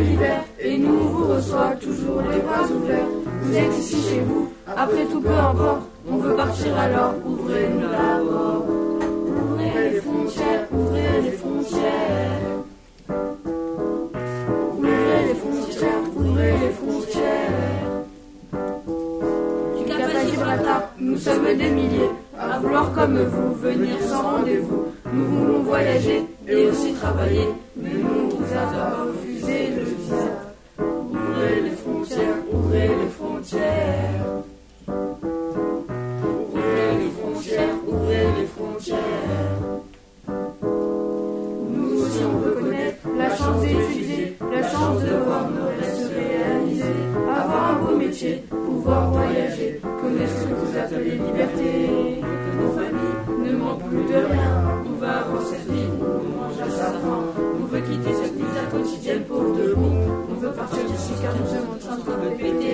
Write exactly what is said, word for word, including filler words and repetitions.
l'hiver, et nous on vous reçoit toujours les bras ouverts. Vous êtes ici chez vous, après tout peu importe, on veut partir alors, ouvrez-nous d'abord. Ouvrez les frontières, ouvrez les frontières. Ouvrez les frontières, ouvrez les frontières. Du Cap à Gibraltar, nous sommes des milliers, à vouloir comme vous venir sans rendez-vous. Nous voulons voyager et aussi travailler, mais nous on vous a refusé le visa. Ouvrez les frontières, ouvrez les frontières. Ouvrez les frontières, ouvrez les frontières. Nous aussi on veut connaître la chance d'étudier, la chance de voir nos rêves se réaliser, avoir un beau métier, pouvoir voyager, connaître ce que vous appelez liberté, que nos familles ne manquent plus de rien. On va avoir cette vie où on mange à sa faim. On veut quitter cette misère quotidienne pour de bon. On veut partir d'ici car nous sommes en train de péter